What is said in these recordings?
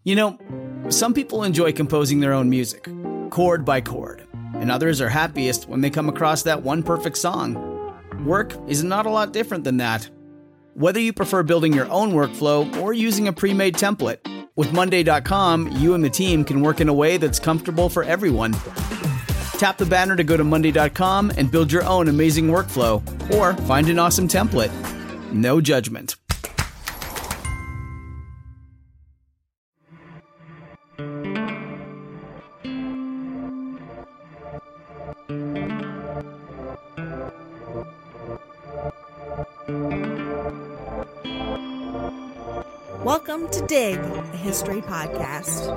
You know, some people enjoy composing their own music, chord by chord, and others are happiest when they come across that one perfect song. Work is not a lot different than that. Whether you prefer building your own workflow or using a pre-made template, with Monday.com, you and the team can work in a way that's comfortable for everyone. Tap the banner to go to Monday.com and build your own amazing workflow, or find an awesome template. No judgment. Welcome to Dig, a history podcast.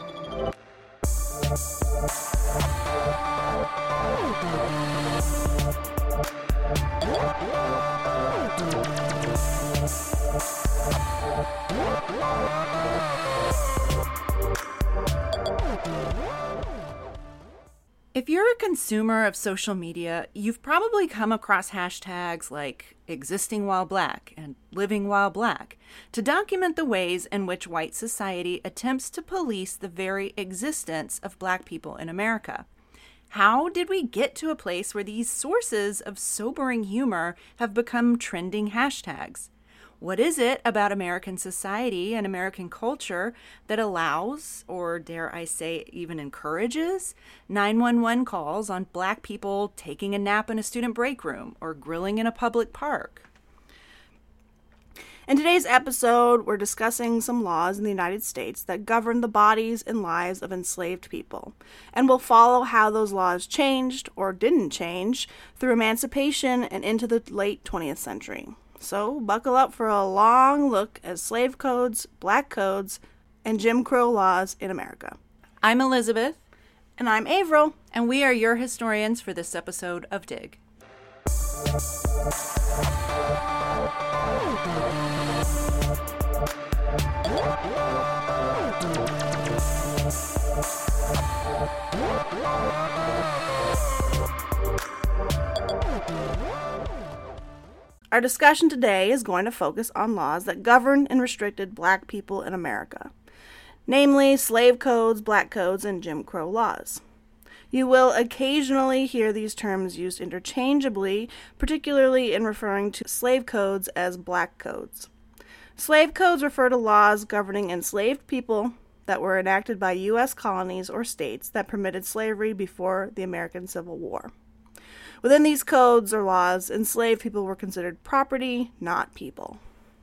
If you're a consumer of social media, you've probably come across hashtags like existing while black and living while black to document the ways in which white society attempts to police the very existence of black people in America. How did we get to a place where these sources of sobering humor have become trending hashtags? What is it about American society and American culture that allows, or dare I say even encourages, 911 calls on black people taking a nap in a student break room or grilling in a public park? In today's episode, we're discussing some laws in the United States that govern the bodies and lives of enslaved people, and we'll follow how those laws changed or didn't change through emancipation and into the late 20th century. So buckle up for a long look at slave codes, black codes, and Jim Crow laws in America. I'm Elizabeth. And I'm Avril. And we are your historians for this episode of Dig. Our discussion today is going to focus on laws that governed and restricted black people in America, namely slave codes, black codes, and Jim Crow laws. You will occasionally hear these terms used interchangeably, particularly in referring to slave codes as black codes. Slave codes refer to laws governing enslaved people that were enacted by U.S. colonies or states that permitted slavery before the American Civil War. Within these codes or laws, enslaved people were considered property, not people.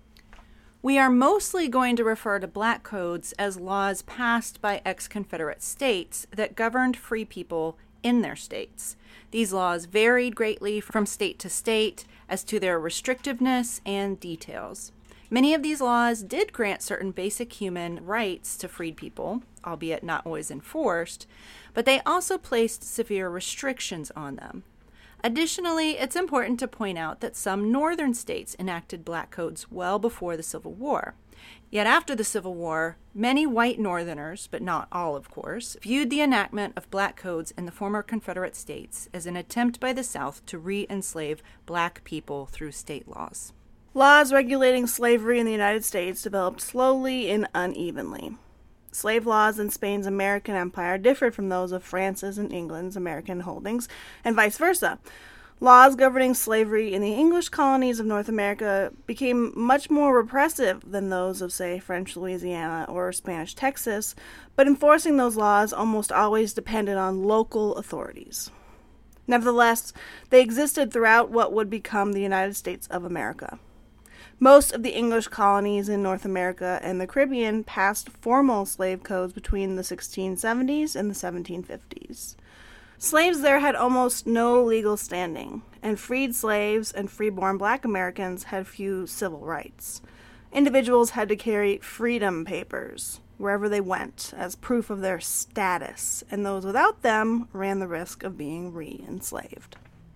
We are mostly going to refer to black codes as laws passed by ex-Confederate states that governed free people in their states. These laws varied greatly from state to state as to their restrictiveness and details. Many of these laws did grant certain basic human rights to freed people, albeit not always enforced, but they also placed severe restrictions on them. Additionally, it's important to point out that some northern states enacted black codes well before the Civil War. Yet after the Civil War, many white northerners, but not all of course, viewed the enactment of black codes in the former Confederate states as an attempt by the South to re-enslave black people through state laws. Laws regulating slavery in the United States developed slowly and unevenly. Slave laws in Spain's American Empire differed from those of France's and England's American holdings, and vice versa. Laws governing slavery in the English colonies of North America became much more repressive than those of, say, French Louisiana or Spanish Texas, but enforcing those laws almost always depended on local authorities. Nevertheless, they existed throughout what would become the United States of America. Most of the English colonies in North America and the Caribbean passed formal slave codes between the 1670s and the 1750s. Slaves there had almost no legal standing, and freed slaves and freeborn black Americans had few civil rights. Individuals had to carry freedom papers wherever they went as proof of their status, and those without them ran the risk of being re-enslaved.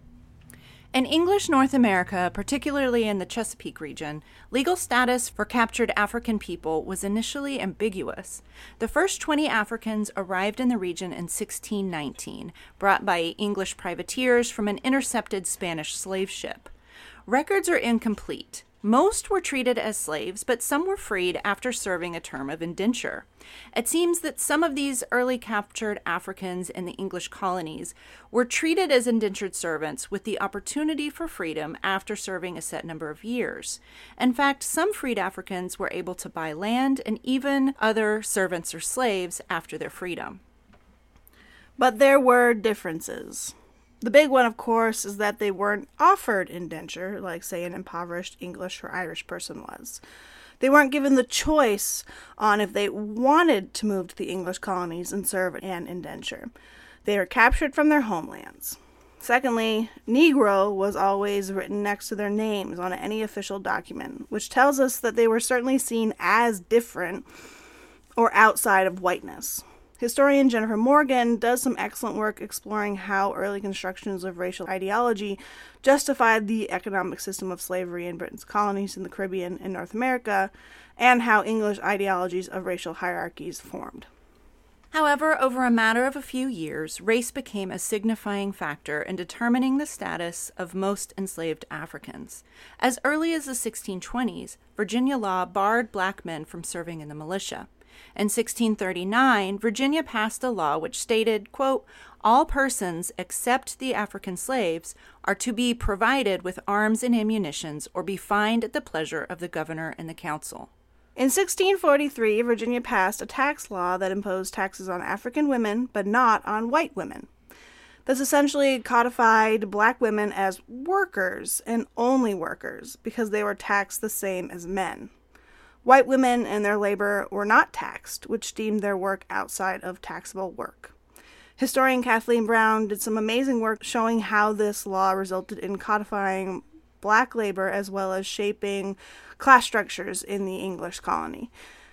In English North America, particularly in the Chesapeake region, legal status for captured African people was initially ambiguous. The first 20 Africans arrived in the region in 1619, brought by English privateers from an intercepted Spanish slave ship. Records are incomplete, Most were treated as slaves, but some were freed after serving a term of indenture. It seems that some of these early captured Africans in the English colonies were treated as indentured servants with the opportunity for freedom after serving a set number of years. In fact, some freed Africans were able to buy land and even other servants or slaves after their freedom. But there were differences. The big one, of course, is that they weren't offered indenture, like, say, an impoverished English or Irish person was. They weren't given the choice on if they wanted to move to the English colonies and serve an indenture. They were captured from their homelands. Secondly, Negro was always written next to their names on any official document, which tells us that they were certainly seen as different or outside of whiteness. Historian Jennifer Morgan does some excellent work exploring how early constructions of racial ideology justified the economic system of slavery in Britain's colonies in the Caribbean and North America, and how English ideologies of racial hierarchies formed. However, over a matter of a few years, race became a signifying factor in determining the status of most enslaved Africans. As early as the 1620s, Virginia law barred black men from serving in the militia. In 1639, Virginia passed a law which stated, quote, "All persons except the African slaves are to be provided with arms and ammunitions or be fined at the pleasure of the governor and the council." In 1643, Virginia passed a tax law that imposed taxes on African women, but not on white women. This essentially codified black women as workers and only workers because they were taxed the same as men. White women and their labor were not taxed, which deemed their work outside of taxable work. Historian Kathleen Brown did some amazing work showing how this law resulted in codifying black labor as well as shaping class structures in the English colony.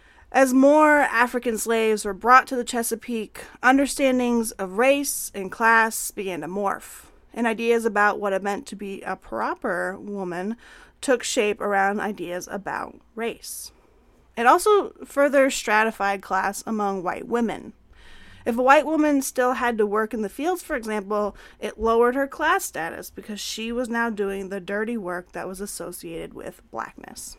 As more African slaves were brought to the Chesapeake, understandings of race and class began to morph, and ideas about what it meant to be a proper woman took shape around ideas about race. It also further stratified class among white women. If a white woman still had to work in the fields, for example, it lowered her class status because she was now doing the dirty work that was associated with blackness.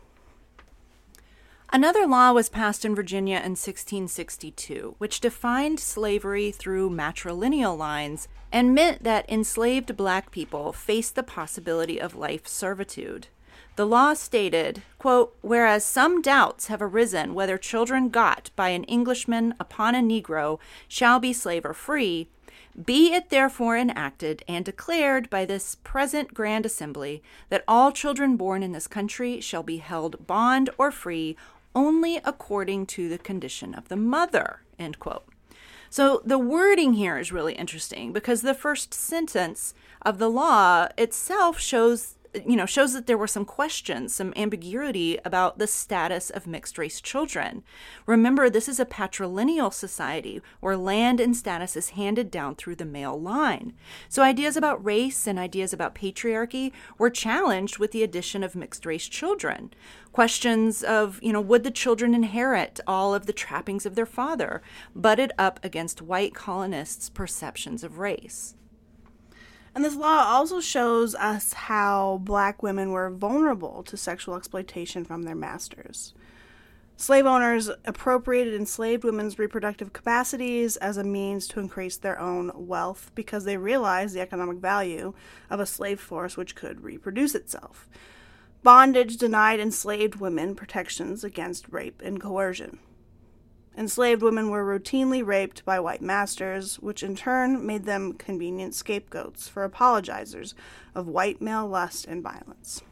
Another law was passed in Virginia in 1662, which defined slavery through matrilineal lines and meant that enslaved black people faced the possibility of life servitude. The law stated, quote, "Whereas some doubts have arisen whether children got by an Englishman upon a Negro shall be slave or free, be it therefore enacted and declared by this present Grand Assembly that all children born in this country shall be held bond or free only according to the condition of the mother," end quote. So the wording here is really interesting because the first sentence of the law itself shows that there were some questions, some ambiguity about the status of mixed-race children. Remember, this is a patrilineal society where land and status is handed down through the male line. So ideas about race and ideas about patriarchy were challenged with the addition of mixed-race children. Questions of, would the children inherit all of the trappings of their father, butted up against white colonists' perceptions of race. And this law also shows us how black women were vulnerable to sexual exploitation from their masters. Slave owners appropriated enslaved women's reproductive capacities as a means to increase their own wealth because they realized the economic value of a slave force which could reproduce itself. Bondage denied enslaved women protections against rape and coercion. Enslaved women were routinely raped by white masters, which in turn made them convenient scapegoats for apologizers of white male lust and violence.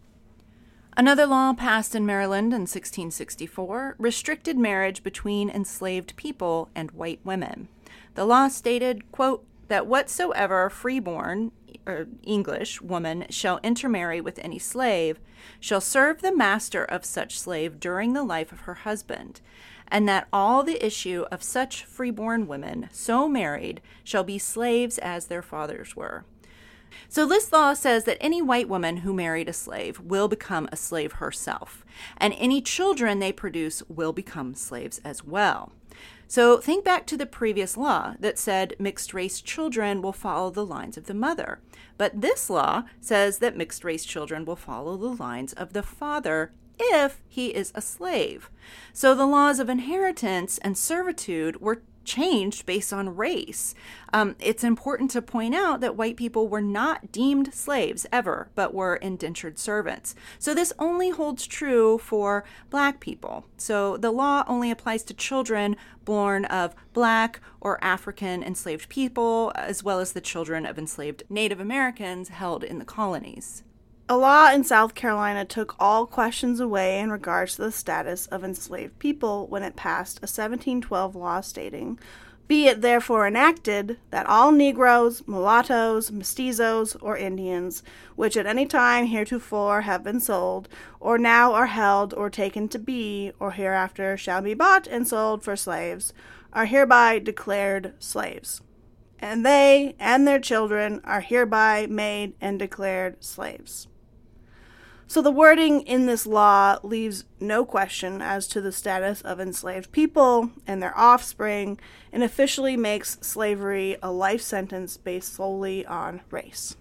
Another law passed in Maryland in 1664 restricted marriage between enslaved people and white women. The law stated, quote, that whatsoever freeborn or English woman shall intermarry with any slave shall serve the master of such slave during the life of her husband, and that all the issue of such freeborn women so married shall be slaves as their fathers were. So this law says that any white woman who married a slave will become a slave herself, and any children they produce will become slaves as well. So think back to the previous law that said mixed-race children will follow the lines of the mother. But this law says that mixed-race children will follow the lines of the father if he is a slave. So the laws of inheritance and servitude were changed based on race. It's important to point out that white people were not deemed slaves ever, but were indentured servants. So this only holds true for black people. So the law only applies to children born of black or African enslaved people, as well as the children of enslaved Native Americans held in the colonies. A law in South Carolina took all questions away in regards to the status of enslaved people when it passed a 1712 law stating, "Be it therefore enacted that all Negroes, mulattoes, mestizos, or Indians, which at any time heretofore have been sold, or now are held or taken to be, or hereafter shall be bought and sold for slaves, are hereby declared slaves. And they and their children are hereby made and declared slaves." So the wording in this law leaves no question as to the status of enslaved people and their offspring, and officially makes slavery a life sentence based solely on race.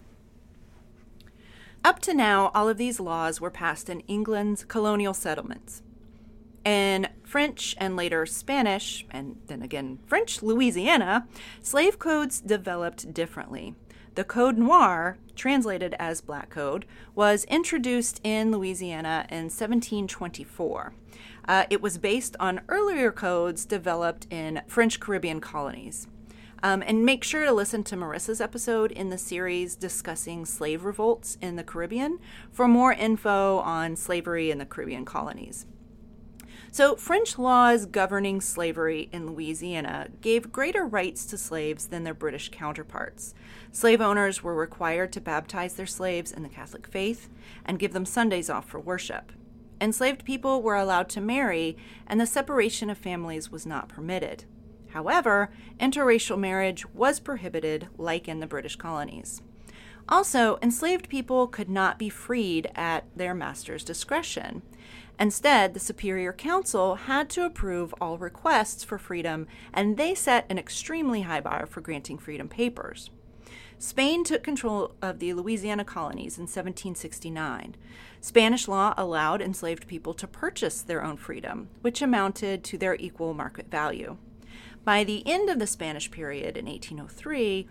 Up to now, all of these laws were passed in England's colonial settlements. In French and later Spanish, and then again French Louisiana, slave codes developed differently. The Code Noir, translated as Black Code, was introduced in Louisiana in 1724. It was based on earlier codes developed in French Caribbean colonies. And make sure to listen to Marissa's episode in the series discussing slave revolts in the Caribbean for more info on slavery in the Caribbean colonies. So French laws governing slavery in Louisiana gave greater rights to slaves than their British counterparts. Slave owners were required to baptize their slaves in the Catholic faith and give them Sundays off for worship. Enslaved people were allowed to marry, and the separation of families was not permitted. However, interracial marriage was prohibited, like in the British colonies. Also, enslaved people could not be freed at their master's discretion. Instead, the Superior Council had to approve all requests for freedom, and they set an extremely high bar for granting freedom papers. Spain took control of the Louisiana colonies in 1769. Spanish law allowed enslaved people to purchase their own freedom, which amounted to their equal market value. By the end of the Spanish period in 1803,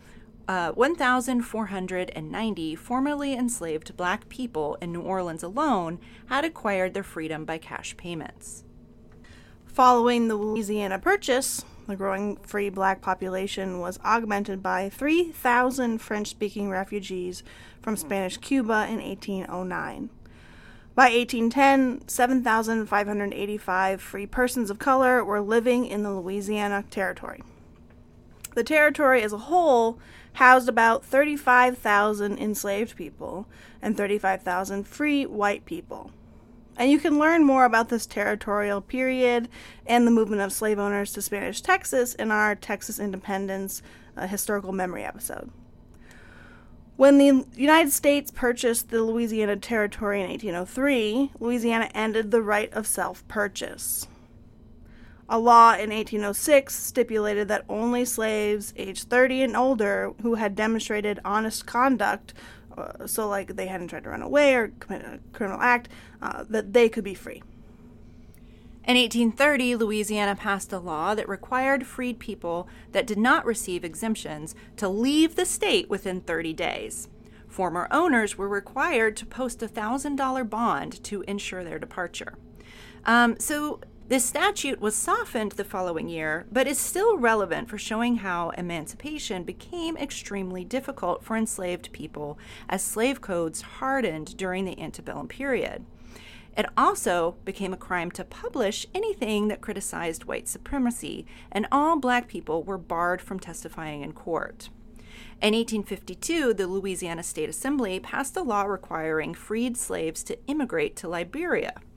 1,490 formerly enslaved black people in New Orleans alone had acquired their freedom by cash payments. Following the Louisiana Purchase, the growing free black population was augmented by 3,000 French-speaking refugees from Spanish Cuba in 1809. By 1810, 7,585 free persons of color were living in the Louisiana Territory. The territory as a whole housed about 35,000 enslaved people and 35,000 free white people. And you can learn more about this territorial period and the movement of slave owners to Spanish Texas in our Texas Independence historical memory episode. When the United States purchased the Louisiana Territory in 1803, Louisiana ended the right of self-purchase. A law in 1806 stipulated that only slaves aged 30 and older who had demonstrated honest conduct, so like they hadn't tried to run away or commit a criminal act, that they could be free. In 1830, Louisiana passed a law that required freed people that did not receive exemptions to leave the state within 30 days. Former owners were required to post a $1,000 bond to ensure their departure. So this statute was softened the following year, but is still relevant for showing how emancipation became extremely difficult for enslaved people as slave codes hardened during the antebellum period. It also became a crime to publish anything that criticized white supremacy, and all black people were barred from testifying in court. In 1852, the Louisiana State Assembly passed a law requiring freed slaves to immigrate to Liberia.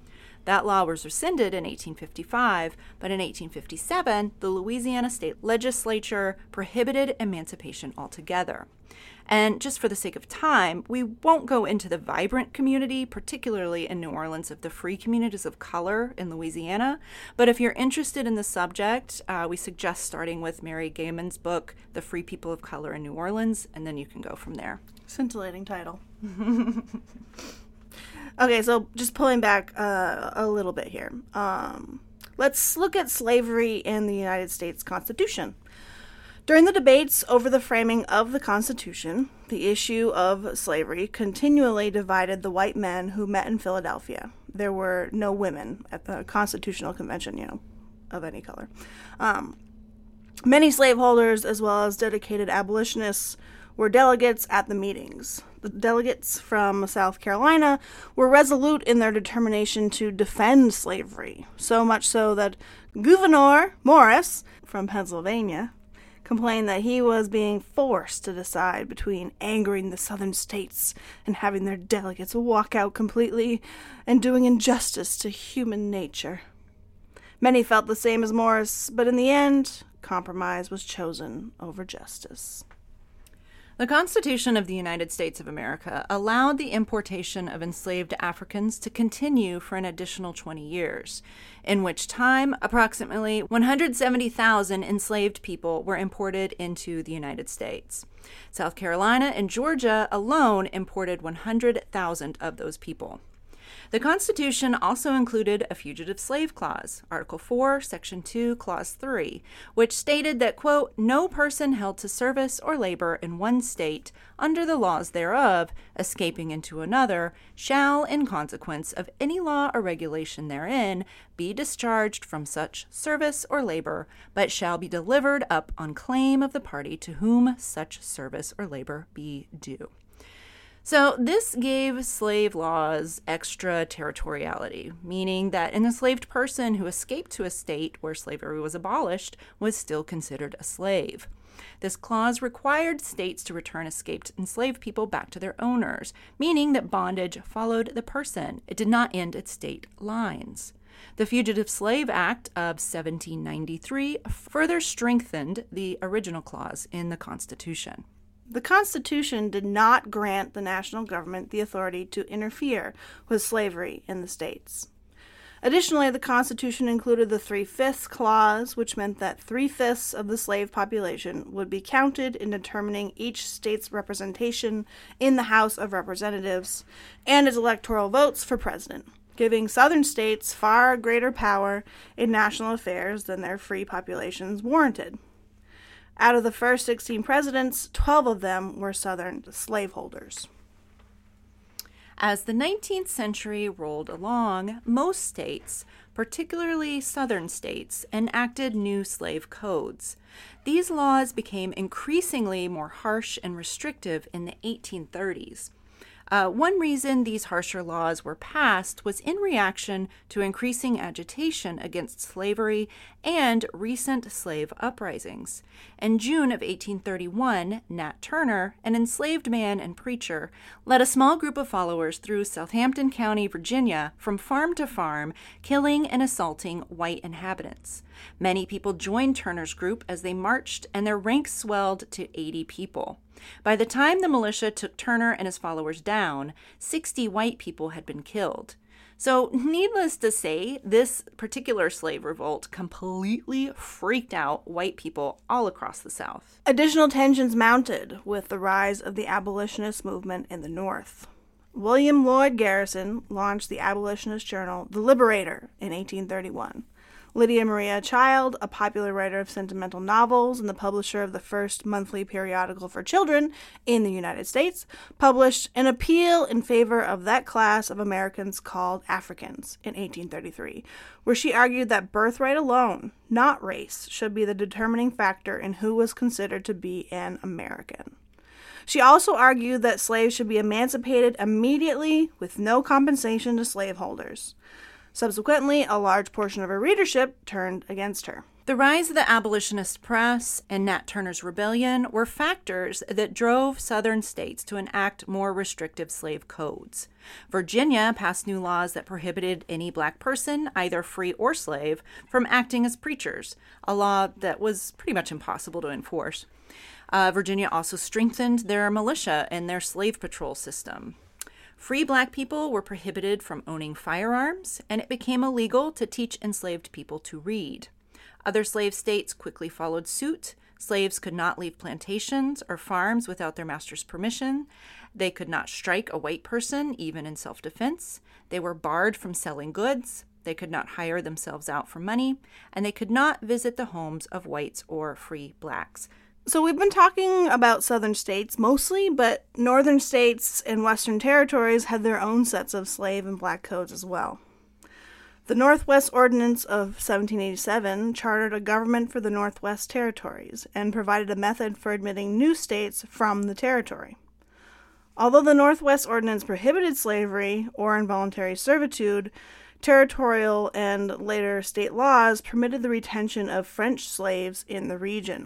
That law was rescinded in 1855, but in 1857, the Louisiana state legislature prohibited emancipation altogether. And just for the sake of time, we won't go into the vibrant community, particularly in New Orleans, of the free communities of color in Louisiana. But if you're interested in the subject, we suggest starting with Mary Gaiman's book, The Free People of Color in New Orleans, and then you can go from there. Scintillating title. Okay, so just pulling back a little bit here. Let's look at slavery in the United States Constitution. During the debates over the framing of the Constitution, the issue of slavery continually divided the white men who met in Philadelphia. There were no women at the Constitutional Convention, of any color. Many slaveholders, as well as dedicated abolitionists, were delegates at the meetings. The delegates from South Carolina were resolute in their determination to defend slavery, so much so that Gouverneur Morris from Pennsylvania complained that he was being forced to decide between angering the southern states and having their delegates walk out completely and doing injustice to human nature. Many felt the same as Morris, but in the end, compromise was chosen over justice. The Constitution of the United States of America allowed the importation of enslaved Africans to continue for an additional 20 years, in which time approximately 170,000 enslaved people were imported into the United States. South Carolina and Georgia alone imported 100,000 of those people. The Constitution also included a fugitive slave clause, Article 4, Section 2, Clause 3, which stated that, quote, no person held to service or labor in one state under the laws thereof, escaping into another, shall, in consequence of any law or regulation therein, be discharged from such service or labor, but shall be delivered up on claim of the party to whom such service or labor be due. So this gave slave laws extraterritoriality, meaning that an enslaved person who escaped to a state where slavery was abolished was still considered a slave. This clause required states to return escaped enslaved people back to their owners, meaning that bondage followed the person. It did not end at state lines. The Fugitive Slave Act of 1793 further strengthened the original clause in the Constitution. The Constitution did not grant the national government the authority to interfere with slavery in the states. Additionally, the Constitution included the 3/5 clause, which meant that 3/5 of the slave population would be counted in determining each state's representation in the House of Representatives and its electoral votes for president, giving southern states far greater power in national affairs than their free populations warranted. Out of the first 16 presidents, 12 of them were Southern slaveholders. As the 19th century rolled along, most states, particularly Southern states, enacted new slave codes. These laws became increasingly more harsh and restrictive in the 1830s. One reason these harsher laws were passed was in reaction to increasing agitation against slavery and recent slave uprisings. In June of 1831, Nat Turner, an enslaved man and preacher, led a small group of followers through Southampton County, Virginia, from farm to farm, killing and assaulting white inhabitants. Many people joined Turner's group as they marched, and their ranks swelled to 80 people. By the time the militia took Turner and his followers down, 60 white people had been killed. So, needless to say, this particular slave revolt completely freaked out white people all across the South. Additional tensions mounted with the rise of the abolitionist movement in the North. William Lloyd Garrison launched the abolitionist journal The Liberator in 1831. Lydia Maria Child, a popular writer of sentimental novels and the publisher of the first monthly periodical for children in the United States, published an appeal in favor of that class of Americans called Africans in 1833, where she argued that birthright alone, not race, should be the determining factor in who was considered to be an American. She also argued that slaves should be emancipated immediately with no compensation to slaveholders. Subsequently, a large portion of her readership turned against her. The rise of the abolitionist press and Nat Turner's rebellion were factors that drove Southern states to enact more restrictive slave codes. Virginia passed new laws that prohibited any black person, either free or slave, from acting as preachers, a law that was pretty much impossible to enforce. Virginia also strengthened their militia and their slave patrol system. Free black people were prohibited from owning firearms, and it became illegal to teach enslaved people to read. Other slave states quickly followed suit. Slaves could not leave plantations or farms without their master's permission. They could not strike a white person, even in self-defense. They were barred from selling goods. They could not hire themselves out for money. And they could not visit the homes of whites or free blacks. So we've been talking about southern states mostly, but northern states and western territories had their own sets of slave and black codes as well. The Northwest Ordinance of 1787 chartered a government for the Northwest Territories and provided a method for admitting new states from the territory. Although the Northwest Ordinance prohibited slavery or involuntary servitude, territorial and later state laws permitted the retention of French slaves in the region.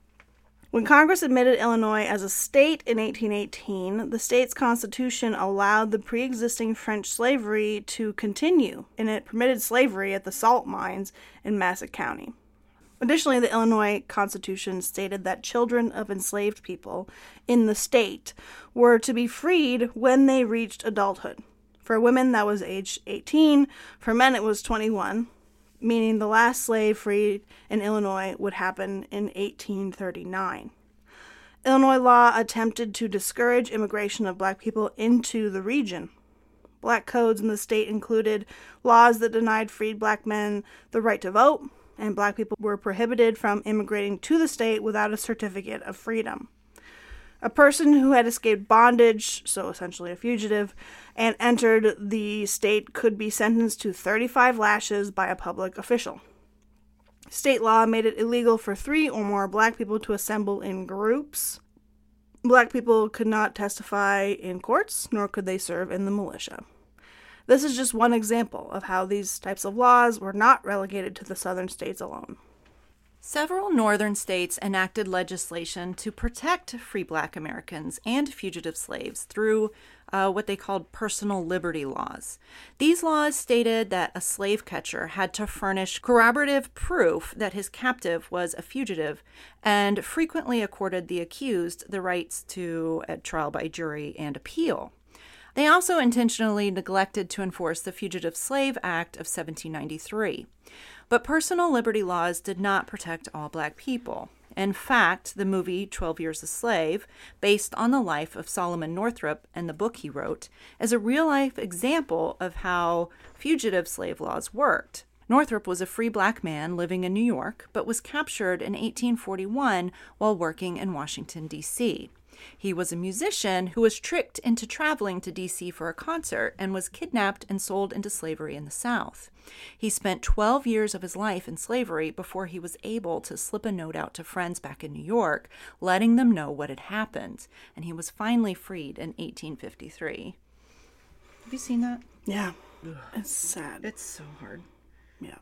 When Congress admitted Illinois as a state in 1818, the state's constitution allowed the pre-existing French slavery to continue, and it permitted slavery at the salt mines in Massac County. Additionally, the Illinois Constitution stated that children of enslaved people in the state were to be freed when they reached adulthood. For women, that was age 18. For men, it was 21. Meaning the last slave freed in Illinois would happen in 1839. Illinois law attempted to discourage immigration of black people into the region. Black codes in the state included laws that denied freed black men the right to vote, and black people were prohibited from immigrating to the state without a certificate of freedom. A person who had escaped bondage, so essentially a fugitive, and entered the state could be sentenced to 35 lashes by a public official. State law made it illegal for 3 or more black people to assemble in groups. Black people could not testify in courts, nor could they serve in the militia. This is just one example of how these types of laws were not relegated to the southern states alone. Several northern states enacted legislation to protect free black Americans and fugitive slaves through what they called personal liberty laws. These laws stated that a slave catcher had to furnish corroborative proof that his captive was a fugitive and frequently accorded the accused the rights to a trial by jury and appeal. They also intentionally neglected to enforce the Fugitive Slave Act of 1793. But personal liberty laws did not protect all black people. In fact, the movie 12 Years a Slave, based on the life of Solomon Northup and the book he wrote, is a real-life example of how fugitive slave laws worked. Northup was a free black man living in New York, but was captured in 1841 while working in Washington, D.C. He was a musician who was tricked into traveling to D.C. for a concert and was kidnapped and sold into slavery in the South. He spent 12 years of his life in slavery before he was able to slip a note out to friends back in New York, letting them know what had happened, and he was finally freed in 1853. Have you seen that? Yeah. It's sad. It's so hard. Yeah.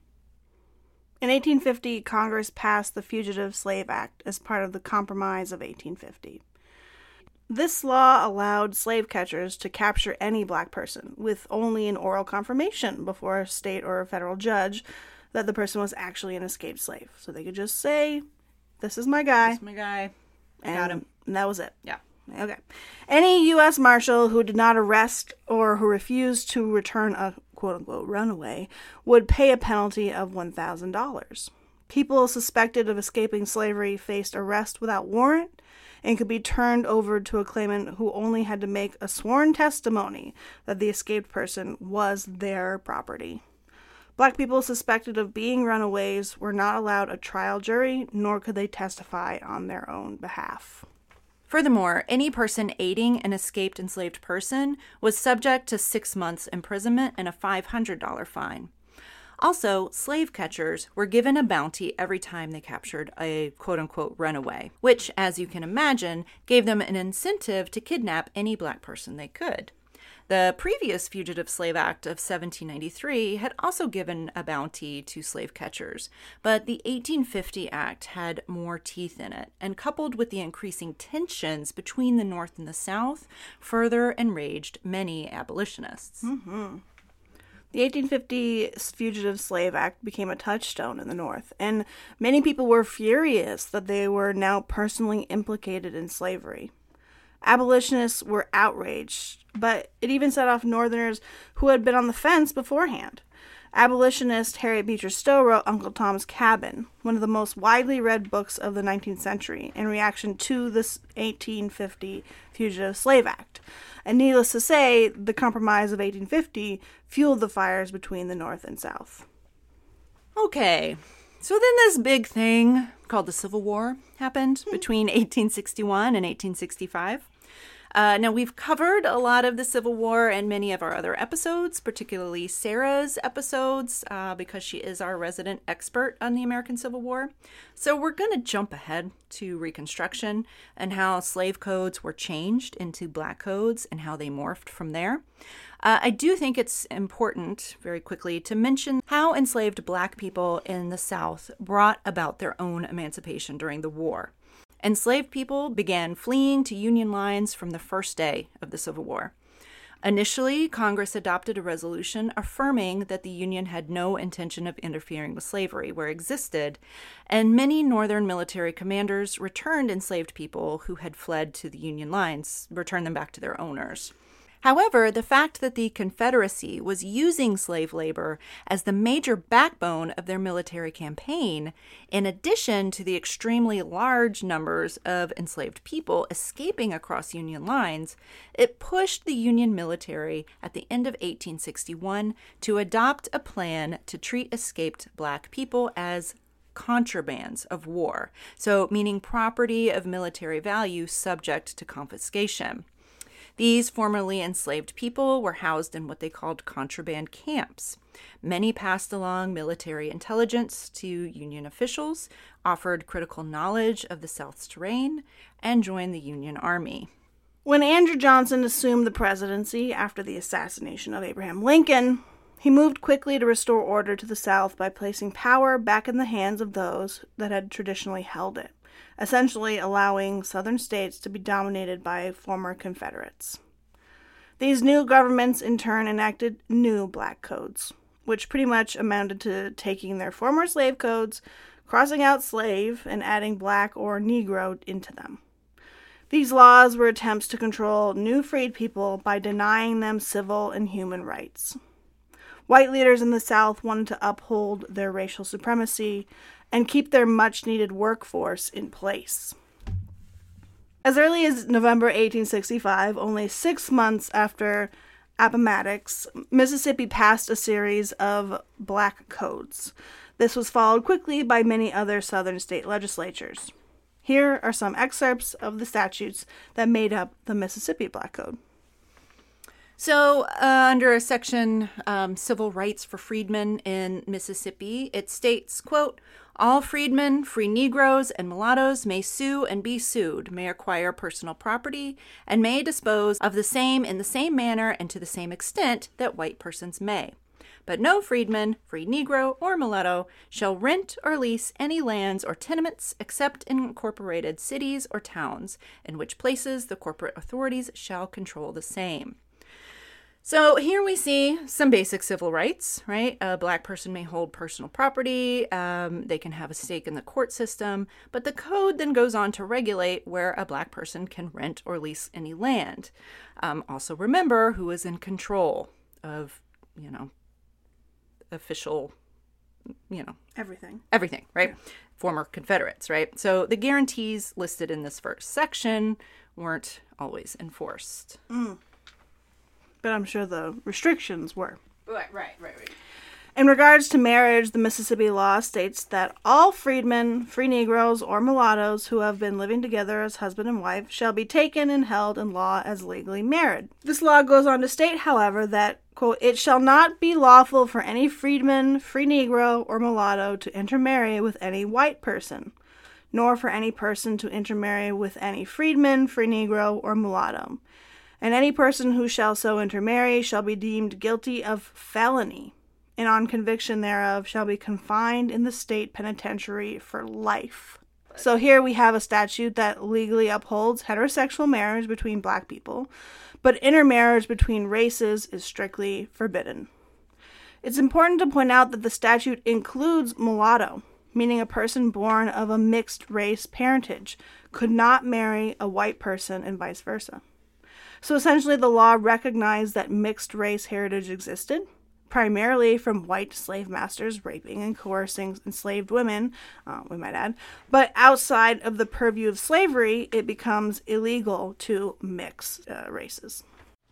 In 1850, Congress passed the Fugitive Slave Act as part of the Compromise of 1850. This law allowed slave catchers to capture any black person with only an oral confirmation before a state or a federal judge that the person was actually an escaped slave. So they could just say, "This is my guy." This is my guy. I got him. And that was it. Yeah. Okay. Any U.S. Marshal who did not arrest or who refused to return a quote-unquote runaway would pay a penalty of $1,000. People suspected of escaping slavery faced arrest without warrant and could be turned over to a claimant who only had to make a sworn testimony that the escaped person was their property. Black people suspected of being runaways were not allowed a trial jury, nor could they testify on their own behalf. Furthermore, any person aiding an escaped enslaved person was subject to 6 months imprisonment and a $500 fine. Also, slave catchers were given a bounty every time they captured a quote-unquote runaway, which, as you can imagine, gave them an incentive to kidnap any black person they could. The previous Fugitive Slave Act of 1793 had also given a bounty to slave catchers, but the 1850 Act had more teeth in it, and coupled with the increasing tensions between the North and the South, further enraged many abolitionists. Mm-hmm. The 1850 Fugitive Slave Act became a touchstone in the North, and many people were furious that they were now personally implicated in slavery. Abolitionists were outraged, but it even set off Northerners who had been on the fence beforehand. Abolitionist Harriet Beecher Stowe wrote Uncle Tom's Cabin, one of the most widely read books of the 19th century, in reaction to this 1850 Fugitive Slave Act. And needless to say, the Compromise of 1850 fueled the fires between the North and South. Okay, so then this big thing called the Civil War happened between 1861 and 1865. Now, we've covered a lot of the Civil War in many of our other episodes, particularly Sarah's episodes, because she is our resident expert on the American Civil War. So we're going to jump ahead to Reconstruction and how slave codes were changed into black codes and how they morphed from there. I do think it's important, very quickly, to mention how enslaved black people in the South brought about their own emancipation during the war. Enslaved people began fleeing to Union lines from the first day of the Civil War. Initially, Congress adopted a resolution affirming that the Union had no intention of interfering with slavery where it existed, and many Northern military commanders returned enslaved people who had fled to the Union lines, returned them back to their owners. However, the fact that the Confederacy was using slave labor as the major backbone of their military campaign, in addition to the extremely large numbers of enslaved people escaping across Union lines, it pushed the Union military at the end of 1861 to adopt a plan to treat escaped black people as contrabands of war, so meaning property of military value subject to confiscation. These formerly enslaved people were housed in what they called contraband camps. Many passed along military intelligence to Union officials, offered critical knowledge of the South's terrain, and joined the Union Army. When Andrew Johnson assumed the presidency after the assassination of Abraham Lincoln, he moved quickly to restore order to the South by placing power back in the hands of those that had traditionally held it, essentially allowing Southern states to be dominated by former Confederates. These new governments in turn enacted new black codes, which pretty much amounted to taking their former slave codes, crossing out slave, and adding black or Negro into them. These laws were attempts to control new freed people by denying them civil and human rights. White leaders in the South wanted to uphold their racial supremacy and keep their much-needed workforce in place. As early as November 1865, only 6 months after Appomattox, Mississippi passed a series of black codes. This was followed quickly by many other Southern state legislatures. Here are some excerpts of the statutes that made up the Mississippi Black Code. So, under a section, Civil Rights for Freedmen in Mississippi, it states, quote, "All freedmen, free Negroes, and mulattoes may sue and be sued, may acquire personal property, and may dispose of the same in the same manner and to the same extent that white persons may. But no freedman, free Negro, or mulatto shall rent or lease any lands or tenements except in incorporated cities or towns, in which places the corporate authorities shall control the same." So here we see some basic civil rights, right? A black person may hold personal property. They can have a stake in the court system. But the code then goes on to regulate where a black person can rent or lease any land. Also remember who is in control of, official, Everything, right? Yeah. Former Confederates, right? So the guarantees listed in this first section weren't always enforced. But I'm sure the restrictions were. Right. In regards to marriage, the Mississippi law states that all freedmen, free Negroes, or mulattoes who have been living together as husband and wife shall be taken and held in law as legally married. This law goes on to state, however, that, quote, "It shall not be lawful for any freedman, free Negro, or mulatto to intermarry with any white person, nor for any person to intermarry with any freedman, free Negro, or mulatto. And any person who shall so intermarry shall be deemed guilty of felony, and on conviction thereof shall be confined in the state penitentiary for life. So here we have a statute that legally upholds heterosexual marriage between black people, but intermarriage between races is strictly forbidden. It's important to point out that the statute includes mulatto, meaning a person born of a mixed race parentage could not marry a white person and vice versa. So essentially the law recognized that mixed race heritage existed, primarily from white slave masters raping and coercing enslaved women, we might add. But outside of the purview of slavery, it becomes illegal to mix races.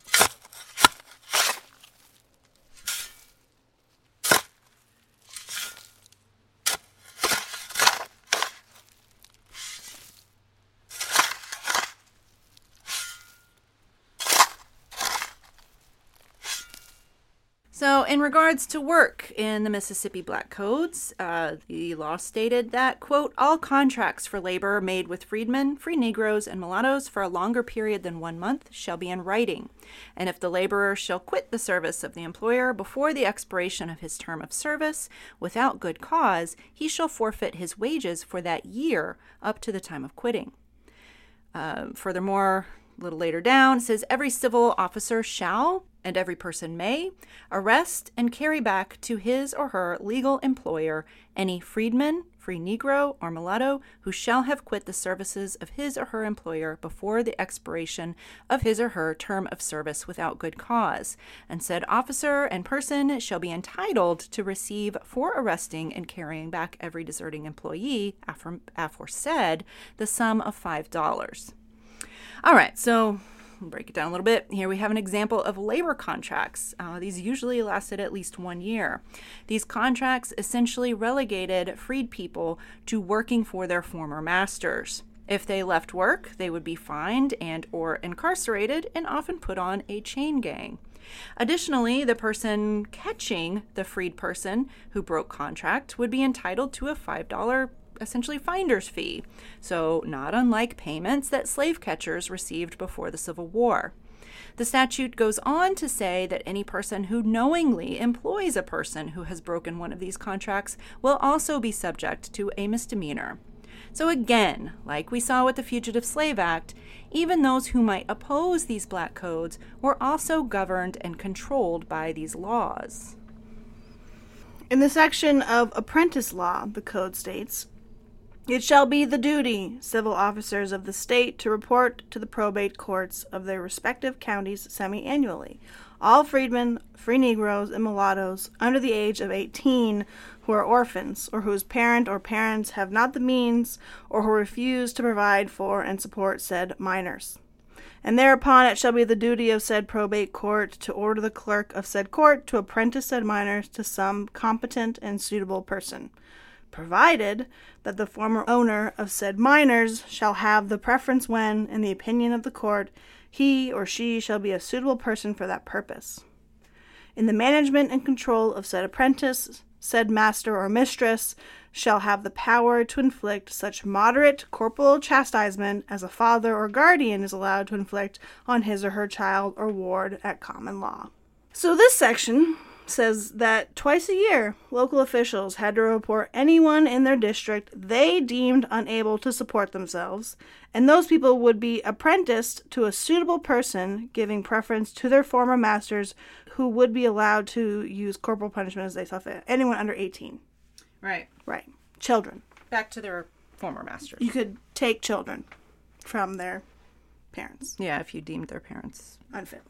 So in regards to work in the Mississippi Black Codes, the law stated that, quote, all contracts for labor made with freedmen, free Negroes, and mulattoes for a longer period than 1 month shall be in writing. And if the laborer shall quit the service of the employer before the expiration of his term of service without good cause, he shall forfeit his wages for that year up to the time of quitting. Furthermore, a little later down, it says every civil officer shall, and every person may, arrest and carry back to his or her legal employer any freedman, free Negro, or mulatto who shall have quit the services of his or her employer before the expiration of his or her term of service without good cause, and said officer and person shall be entitled to receive for arresting and carrying back every deserting employee aforesaid the sum of $5. All right, so we'll break it down a little bit. Here we have an example of labor contracts. These usually lasted at least 1 year. These contracts essentially relegated freed people to working for their former masters. If they left work, they would be fined and or incarcerated and often put on a chain gang. Additionally, the person catching the freed person who broke contract would be entitled to a $5 essentially finder's fee, so not unlike payments that slave catchers received before the Civil War. The statute goes on to say that any person who knowingly employs a person who has broken one of these contracts will also be subject to a misdemeanor. So again, like we saw with the Fugitive Slave Act, even those who might oppose these black codes were also governed and controlled by these laws. In the section of apprentice law, the code states, it shall be the duty, civil officers of the state, to report to the probate courts of their respective counties semi-annually all freedmen, free Negroes, and mulattoes under the age of 18 who are orphans, or whose parent or parents have not the means, or who refuse to provide for and support said minors. And thereupon it shall be the duty of said probate court to order the clerk of said court to apprentice said minors to some competent and suitable person, provided that the former owner of said minors shall have the preference when, in the opinion of the court, he or she shall be a suitable person for that purpose. In the management and control of said apprentice, said master or mistress shall have the power to inflict such moderate corporal chastisement as a father or guardian is allowed to inflict on his or her child or ward at common law. So this section says that twice a year, local officials had to report anyone in their district they deemed unable to support themselves, and those people would be apprenticed to a suitable person, giving preference to their former masters who would be allowed to use corporal punishment as they saw fit. Anyone under 18. Right. Right. Children. Back to their former masters. You could take children from their parents. Yeah, if you deemed their parents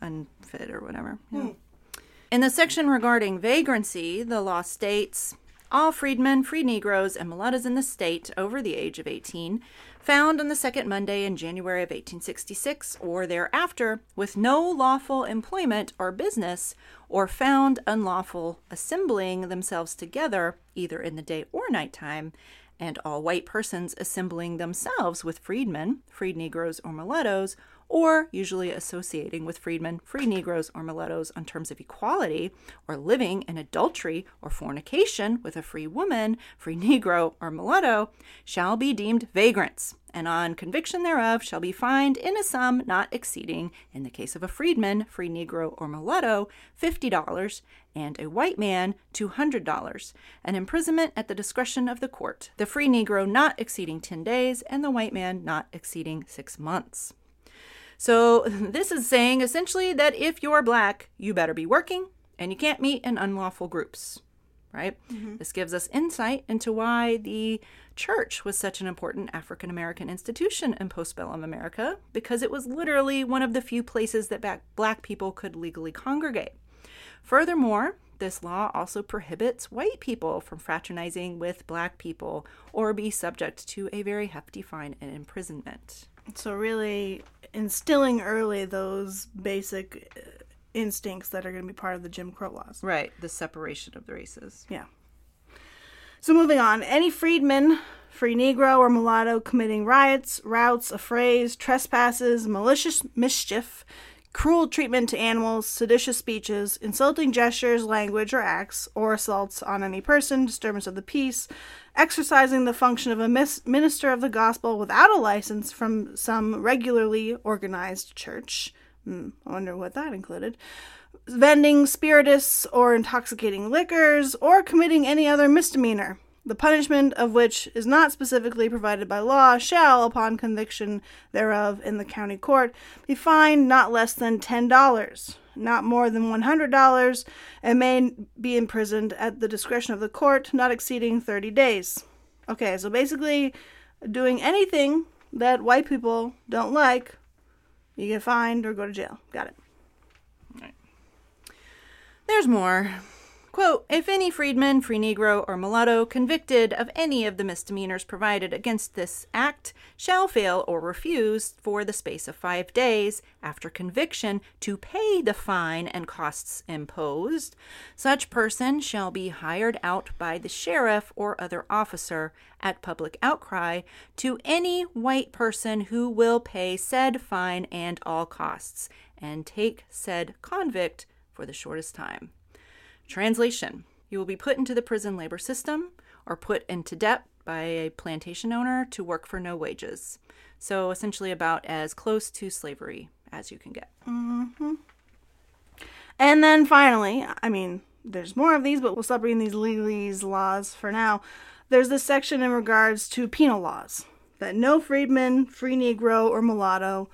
unfit or whatever. Yeah. In the section regarding vagrancy, the law states, all freedmen, free Negroes, and mulattoes in the state over the age of 18, found on the second Monday in January of 1866 or thereafter with no lawful employment or business, or found unlawful assembling themselves together either in the day or nighttime, and all white persons assembling themselves with freedmen, freed Negroes, or mulattoes, or usually associating with freedmen, free Negroes, or mulattoes on terms of equality, or living in adultery or fornication with a free woman, free Negro, or mulatto, shall be deemed vagrants, and on conviction thereof shall be fined in a sum not exceeding, in the case of a freedman, free Negro, or mulatto, $50, and a white man, $200, an imprisonment at the discretion of the court, the free Negro not exceeding 10 days, and the white man not exceeding 6 months. So this is saying essentially that if you're black, you better be working, and you can't meet in unlawful groups, right? Mm-hmm. This gives us insight into why the church was such an important African-American institution in postbellum America, because it was literally one of the few places that black people could legally congregate. Furthermore, this law also prohibits white people from fraternizing with black people or be subject to a very hefty fine and imprisonment. So really instilling early those basic instincts that are going to be part of the Jim Crow laws. Right, the separation of the races. Yeah. So moving on, any freedman, free Negro, or mulatto committing riots, routs, affrays, trespasses, malicious mischief, cruel treatment to animals, seditious speeches, insulting gestures, language, or acts, or assaults on any person, disturbance of the peace, exercising the function of a minister of the gospel without a license from some regularly organized church. I wonder what that included. Vending spirituous or intoxicating liquors, or committing any other misdemeanor, the punishment of which is not specifically provided by law, shall, upon conviction thereof in the county court, be fined not less than $10, not more than $100, and may be imprisoned at the discretion of the court, not exceeding 30 days. Okay, so basically, doing anything that white people don't like, you get fined or go to jail. Got it. All right. There's more. Quote, if any freedman, free Negro, or mulatto convicted of any of the misdemeanors provided against this act shall fail or refuse for the space of 5 days after conviction to pay the fine and costs imposed, such person shall be hired out by the sheriff or other officer at public outcry to any white person who will pay said fine and all costs, and take said convict for the shortest time. Translation: you will be put into the prison labor system or put into debt by a plantation owner to work for no wages. So essentially about as close to slavery as you can get. Mm-hmm. And then finally, I mean, there's more of these, but we'll stop reading these legalese laws for now. There's this section in regards to penal laws, that no freedman, free Negro, or mulatto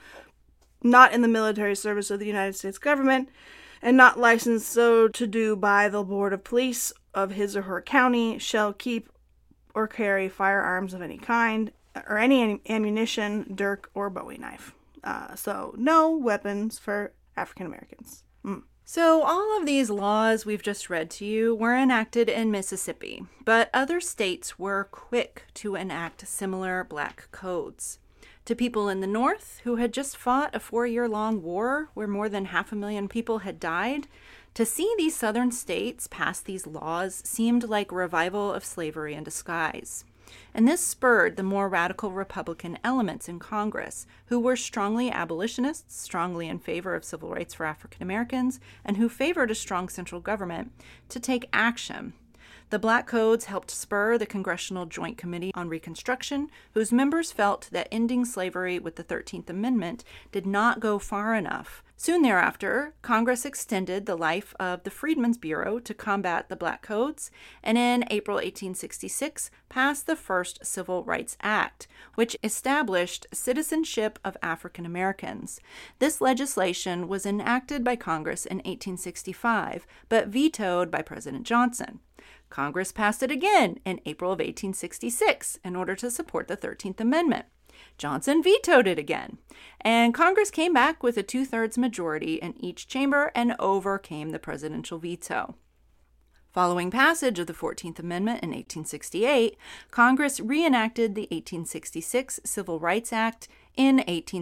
not in the military service of the United States government and not licensed so to do by the Board of Police of his or her county shall keep or carry firearms of any kind, or any ammunition, dirk, or bowie knife. So no weapons for African Americans. So all of these laws we've just read to you were enacted in Mississippi, but other states were quick to enact similar black codes. To people in the North who had just fought a 4-year-long war where more than 500,000 people had died, to see these southern states pass these laws seemed like a revival of slavery in disguise. And this spurred the more radical Republican elements in Congress, who were strongly abolitionists, strongly in favor of civil rights for African Americans, and who favored a strong central government, to take action. The Black Codes helped spur the Congressional Joint Committee on Reconstruction, whose members felt that ending slavery with the 13th Amendment did not go far enough. Soon thereafter, Congress extended the life of the Freedmen's Bureau to combat the Black Codes, and in April 1866 passed the first Civil Rights Act, which established citizenship of African Americans. This legislation was enacted by Congress in 1865, but vetoed by President Johnson. Congress passed it again in April of 1866 in order to support the 13th Amendment. Johnson vetoed it again, and Congress came back with a 2/3 majority in each chamber and overcame the presidential veto. Following passage of the 14th Amendment in 1868, Congress reenacted the 1866 Civil Rights Act in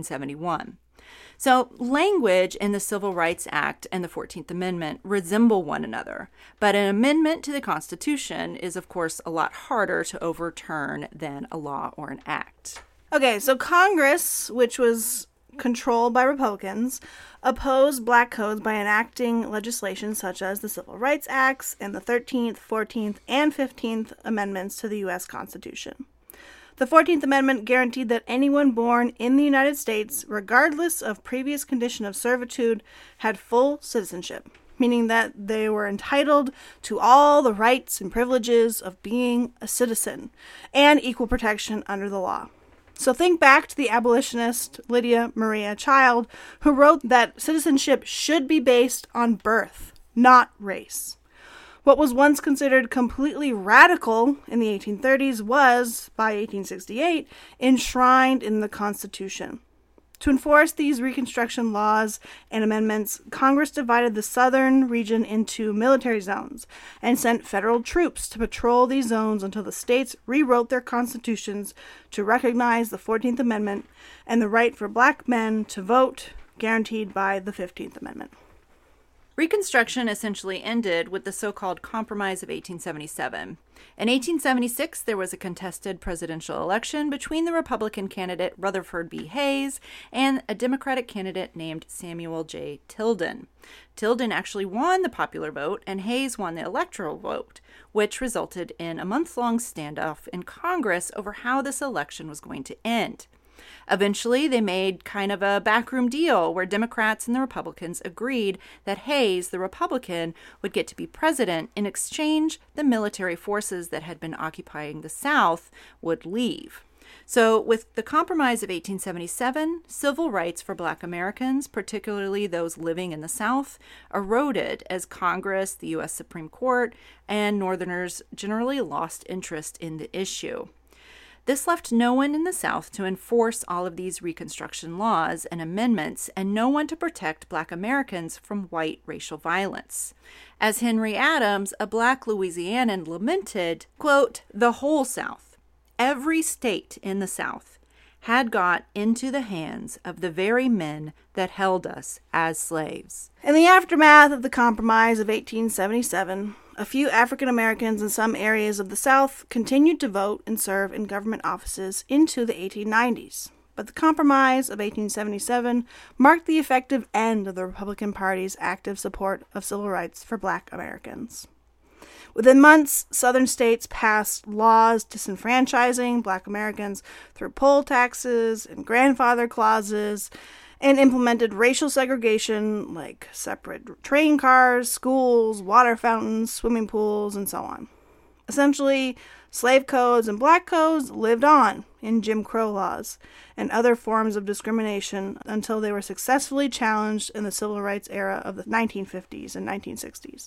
1871. So language in the Civil Rights Act and the 14th Amendment resemble one another, but an amendment to the Constitution is, of course, a lot harder to overturn than a law or an act. Okay, so Congress, which was controlled by Republicans, opposed Black Codes by enacting legislation such as the Civil Rights Acts and the 13th, 14th, and 15th Amendments to the U.S. Constitution. The 14th Amendment guaranteed that anyone born in the United States, regardless of previous condition of servitude, had full citizenship, meaning that they were entitled to all the rights and privileges of being a citizen and equal protection under the law. So think back to the abolitionist Lydia Maria Child, who wrote that citizenship should be based on birth, not race. What was once considered completely radical in the 1830s was, by 1868, enshrined in the Constitution. To enforce these Reconstruction laws and amendments, Congress divided the southern region into military zones and sent federal troops to patrol these zones until the states rewrote their constitutions to recognize the 14th Amendment and the right for black men to vote, guaranteed by the 15th Amendment. Reconstruction essentially ended with the so-called Compromise of 1877. In 1876, there was a contested presidential election between the Republican candidate Rutherford B. Hayes and a Democratic candidate named Samuel J. Tilden. Tilden actually won the popular vote, and Hayes won the electoral vote, which resulted in a month-long standoff in Congress over how this election was going to end. Eventually, they made kind of a backroom deal where Democrats and the Republicans agreed that Hayes, the Republican, would get to be president. In exchange, the military forces that had been occupying the South would leave. So, with the Compromise of 1877, civil rights for Black Americans, particularly those living in the South, eroded as Congress, the U.S. Supreme Court, and Northerners generally lost interest in the issue. This left no one in the South to enforce all of these Reconstruction laws and amendments, and no one to protect Black Americans from white racial violence. As Henry Adams, a Black Louisianan, lamented, quote, "The whole South, every state in the South, had got into the hands of the very men that held us as slaves." In the aftermath of the Compromise of 1877, a few African Americans in some areas of the South continued to vote and serve in government offices into the 1890s. But the Compromise of 1877 marked the effective end of the Republican Party's active support of civil rights for Black Americans. Within months, Southern states passed laws disenfranchising Black Americans through poll taxes and grandfather clauses, and implemented racial segregation like separate train cars, schools, water fountains, swimming pools, and so on. Essentially, slave codes and black codes lived on in Jim Crow laws and other forms of discrimination until they were successfully challenged in the civil rights era of the 1950s and 1960s.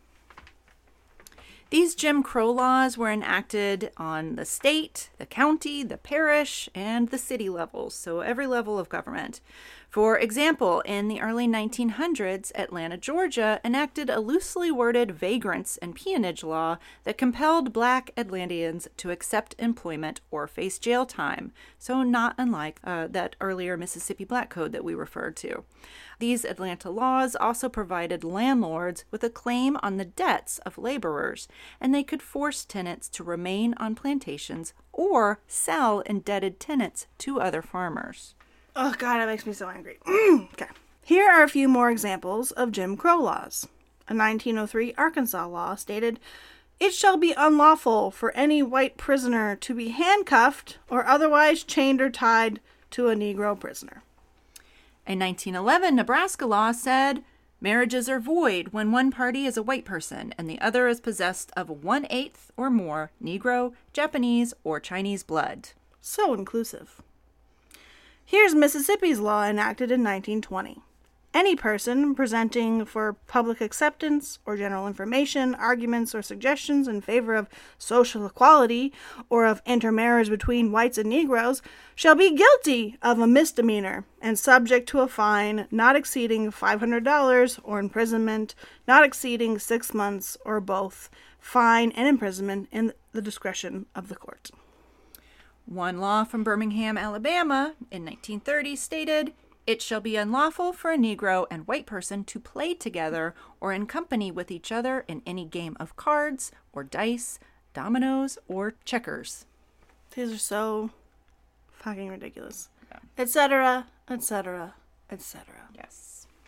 These Jim Crow laws were enacted on the state, the county, the parish, and the city levels, so every level of government. For example, in the early 1900s, Atlanta, Georgia enacted a loosely worded vagrants and peonage law that compelled Black Atlanteans to accept employment or face jail time, so not unlike that earlier Mississippi Black Code that we referred to. These Atlanta laws also provided landlords with a claim on the debts of laborers, and they could force tenants to remain on plantations or sell indebted tenants to other farmers. Oh, God, it makes me so angry. Okay. Here are a few more examples of Jim Crow laws. A 1903 Arkansas law stated, "It shall be unlawful for any white prisoner to be handcuffed or otherwise chained or tied to a Negro prisoner." A 1911 Nebraska law said, "Marriages are void when one party is a white person and the other is possessed of 1/8 or more Negro, Japanese, or Chinese blood." So inclusive. Here's Mississippi's law enacted in 1920. Any person presenting for public acceptance or general information, arguments, or suggestions in favor of social equality or of intermarriage between whites and Negroes shall be guilty of a misdemeanor and subject to a fine not exceeding $500 or imprisonment not exceeding 6 months or both, fine and imprisonment in the discretion of the court. One law from Birmingham, Alabama in 1930 stated, "It shall be unlawful for a Negro and white person to play together or in company with each other in any game of cards or dice, dominoes, or checkers." These are so fucking ridiculous. Etc., etc., etc. Yes.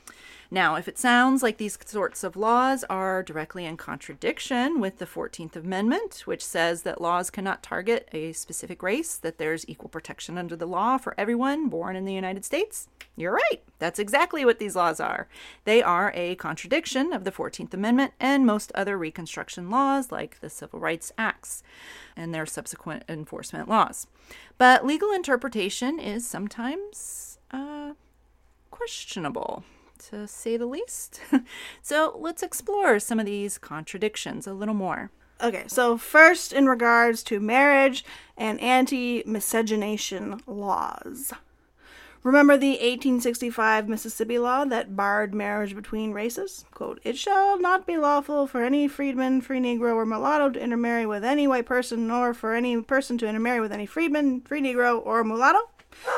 Now, if it sounds like these sorts of laws are directly in contradiction with the 14th Amendment, which says that laws cannot target a specific race, that there's equal protection under the law for everyone born in the United States, you're right. That's exactly what these laws are. They are a contradiction of the 14th Amendment and most other Reconstruction laws like the Civil Rights Acts and their subsequent enforcement laws. But legal interpretation is sometimes questionable, to say the least. So let's explore some of these contradictions a little more. Okay, so first in regards to marriage and anti-miscegenation laws. Remember the 1865 Mississippi law that barred marriage between races? Quote, "It shall not be lawful for any freedman, free Negro, or mulatto to intermarry with any white person, nor for any person to intermarry with any freedman, free Negro, or mulatto."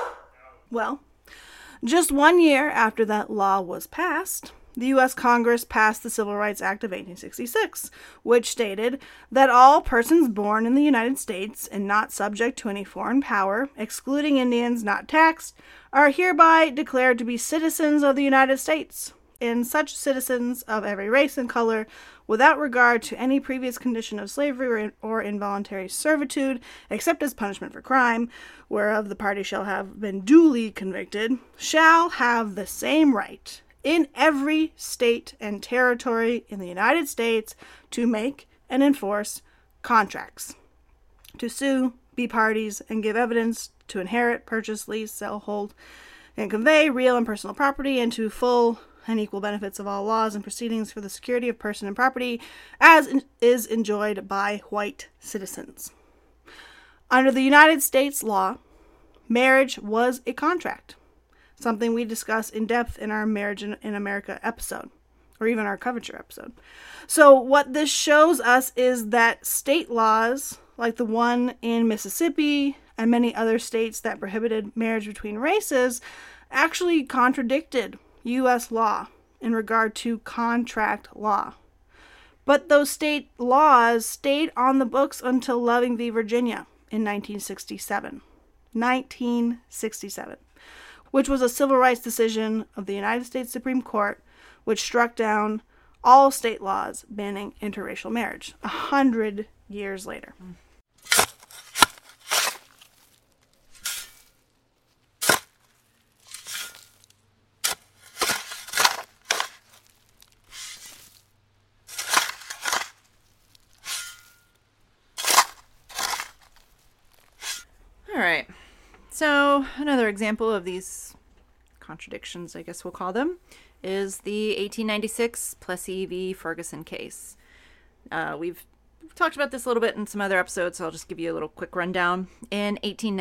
Well, just 1 year after that law was passed, the U.S. Congress passed the Civil Rights Act of 1866, which stated that all persons born in the United States and not subject to any foreign power, excluding Indians not taxed, are hereby declared to be citizens of the United States, and such citizens of every race and color, without regard to any previous condition of slavery or involuntary servitude, except as punishment for crime, whereof the party shall have been duly convicted, shall have the same right in every state and territory in the United States to make and enforce contracts, to sue, be parties, and give evidence, to inherit, purchase, lease, sell, hold, and convey real and personal property, and to full and equal benefits of all laws and proceedings for the security of person and property, as is enjoyed by white citizens. Under the United States law, marriage was a contract, something we discuss in depth in our Marriage in America episode, or even our coverture episode. So what this shows us is that state laws, like the one in Mississippi and many other states that prohibited marriage between races, actually contradicted U.S. law in regard to contract law. But those state laws stayed on the books until Loving v. Virginia in 1967. 1967. Which was a civil rights decision of the United States Supreme Court, which struck down all state laws banning interracial marriage 100 years later. All right. So another example of these contradictions, I guess we'll call them, is the 1896 Plessy v. Ferguson case. We've talked about this a little bit in some other episodes, so I'll just give you a little quick rundown. In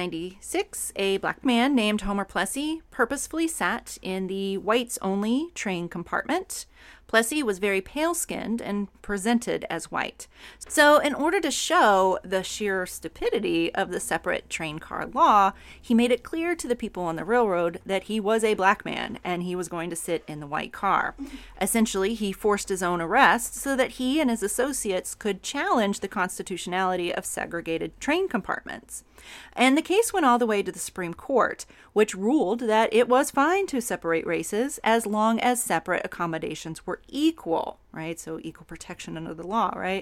1896, a black man named Homer Plessy purposefully sat in the whites-only train compartment. Plessy was very pale-skinned and presented as white. So in order to show the sheer stupidity of the separate train car law, he made it clear to the people on the railroad that he was a black man and he was going to sit in the white car. Essentially, he forced his own arrest so that he and his associates could challenge the constitutionality of segregated train compartments. And the case went all the way to the Supreme Court, which ruled that it was fine to separate races as long as separate accommodations were equal, right? So equal protection under the law, right?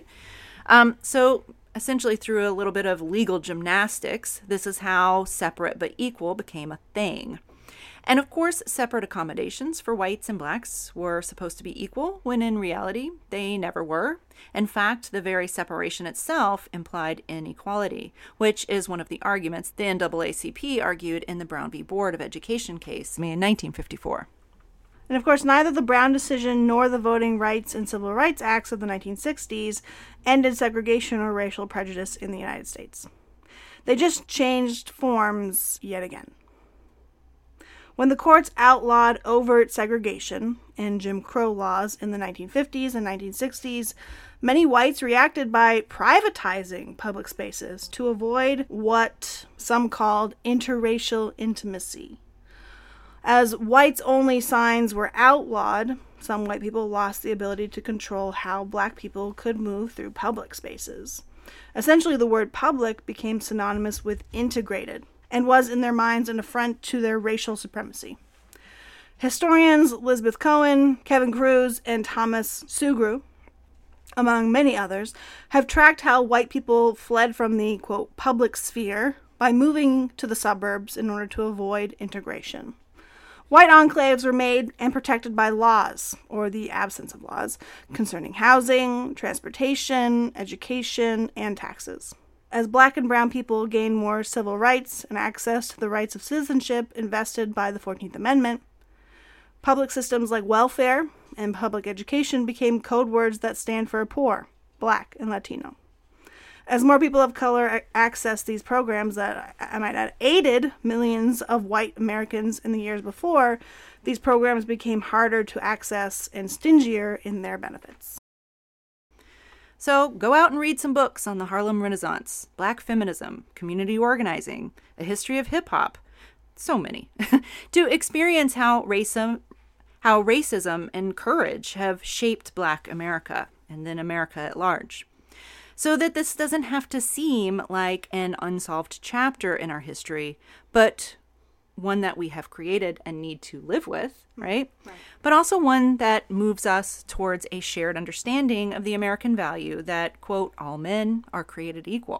So essentially through a little bit of legal gymnastics, this is how separate but equal became a thing. And of course, separate accommodations for whites and blacks were supposed to be equal, when in reality, they never were. In fact, the very separation itself implied inequality, which is one of the arguments the NAACP argued in the Brown v. Board of Education case in 1954. And of course, neither the Brown decision nor the Voting Rights and Civil Rights Acts of the 1960s ended segregation or racial prejudice in the United States. They just changed forms yet again. When the courts outlawed overt segregation and Jim Crow laws in the 1950s and 1960s, many whites reacted by privatizing public spaces to avoid what some called interracial intimacy. As whites-only signs were outlawed, some white people lost the ability to control how black people could move through public spaces. Essentially, the word public became synonymous with integrated, and was in their minds an affront to their racial supremacy. Historians Elizabeth Cohen, Kevin Kruse, and Thomas Sugrue, among many others, have tracked how white people fled from the, quote, public sphere by moving to the suburbs in order to avoid integration. White enclaves were made and protected by laws, or the absence of laws, concerning housing, transportation, education, and taxes. As black and brown people gained more civil rights and access to the rights of citizenship invested by the 14th Amendment, public systems like welfare and public education became code words that stand for poor, black, and Latino. As more people of color accessed these programs that, I might add, aided millions of white Americans in the years before, these programs became harder to access and stingier in their benefits. So go out and read some books on the Harlem Renaissance, Black feminism, community organizing, a history of hip-hop, so many, to experience how racism and courage have shaped Black America, and then America at large. So that this doesn't have to seem like an unsolved chapter in our history, but one that we have created and need to live with, right? But also one that moves us towards a shared understanding of the American value that, quote, all men are created equal.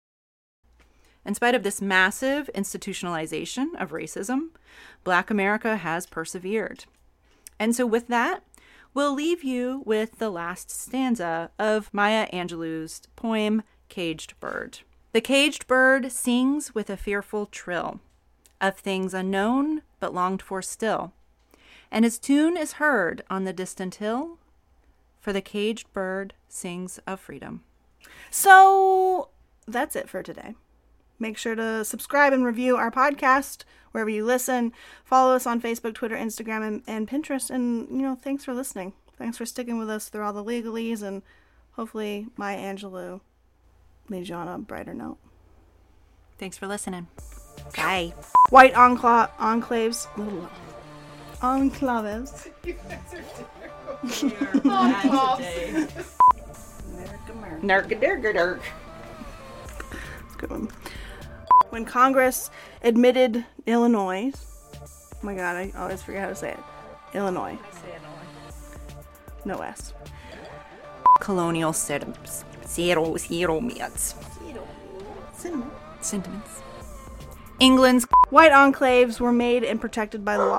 In spite of this massive institutionalization of racism, Black America has persevered. And so with that, we'll leave you with the last stanza of Maya Angelou's poem, Caged Bird. The caged bird sings with a fearful trill of things unknown but longed for still, and his tune is heard on the distant hill, for the caged bird sings of freedom. So that's it for today. Make sure to subscribe and review our podcast wherever you listen. Follow us on Facebook, Twitter, Instagram, and Pinterest. And, thanks for listening. Thanks for sticking with us through all the legalese. And hopefully Maya Angelou leaves you on a brighter note. Thanks for listening. Bye. White enclaves. Enclaves. Nerk-a-dirk-a-dirk. Good one. When Congress admitted Illinois, oh my God, I always forget how to say it. Illinois. I say Illinois. No S. Colonial sentiments. England's white enclaves were made and protected by the law.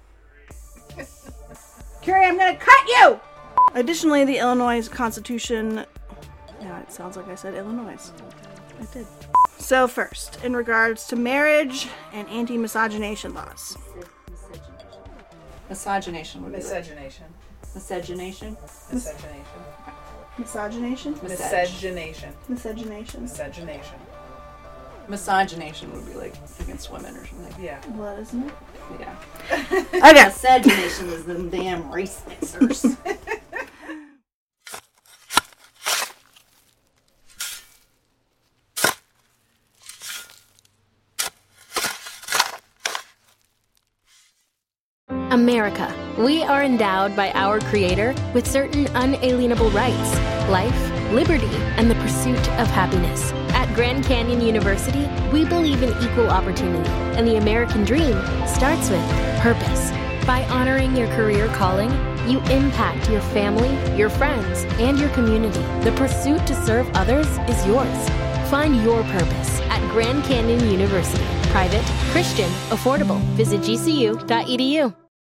Carrie, I'm gonna cut you! Additionally, the Illinois Constitution. Yeah, it sounds like I said Illinois. I did. So first, in regards to marriage and anti-miscegenation laws. Miscegenation would be Miscegenation. Miscegenation? Miscegenation. Miscegenation? Miscegenation. Miscegenation. Miscegenation. Miscegenation would be like against women or something. Yeah. What, isn't it? Yeah. Okay. Miscegenation is them damn race mixers. America. We are endowed by our Creator with certain unalienable rights: life, liberty, and the pursuit of happiness. At Grand Canyon University, we believe in equal opportunity, and the American dream starts with purpose. By honoring your career calling, you impact your family, your friends, and your community. The pursuit to serve others is yours. Find your purpose at Grand Canyon University. Private, Christian, affordable. Visit gcu.edu.